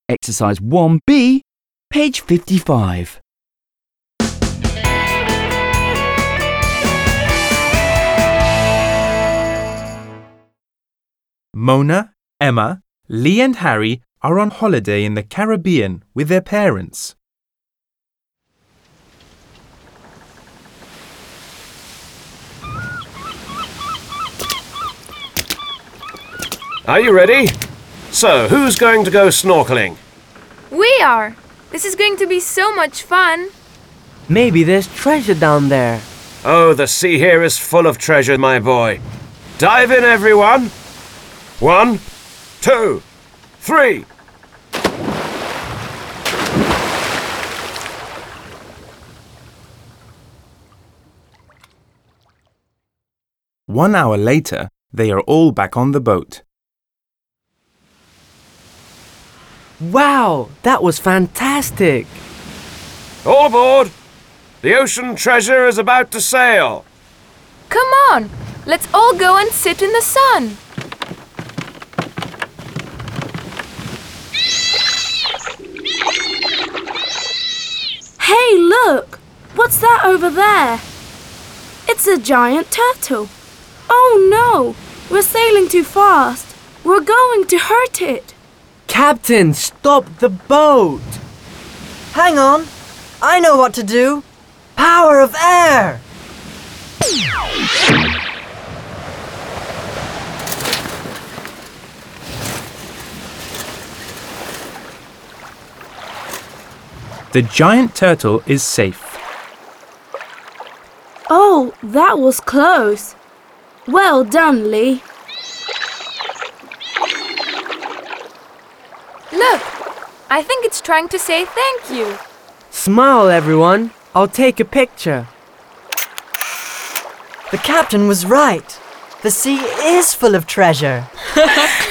Exercise 1B, page 55. Mona, Emma, Lee and Harry are on holiday in the Caribbean with their parents. Are you ready? So, who's going to go snorkeling? We are! This is going to be so much fun! Maybe there's treasure down there. Oh, the sea here is full of treasure, my boy. Dive in, everyone! 1, 2, 3. One hour later, they are all back on the boat. Wow, that was fantastic! All aboard! The ocean treasure is about to sail. Come on! Let's all go and sit in the sun! Hey, look! What's that over there? It's a giant turtle. Oh no! We're sailing too fast. We're going to hurt it. Captain, stop the boat! Hang on! I know what to do! Power of air! The giant turtle is safe. Oh, that was close. Well done, Lee. Look! I think it's trying to say thank you. Smile, everyone. I'll take a picture. The captain was right. The sea is full of treasure.